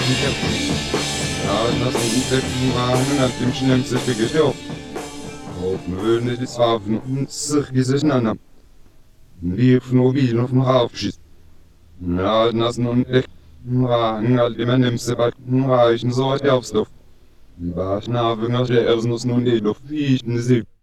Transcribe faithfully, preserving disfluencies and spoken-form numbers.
Ja, das sind Insekten waren auf dem schnellsten Getöpf. Auf dem Höhen des Hafen und sich gesessen. Lief nur wie auf dem Hauptschiff. Ja, das nun echt. Waren all die Männer im Sebat, reichen so aufs Luft. Die Barschen haben der Ersnuss nun die Luft wie ich in die See.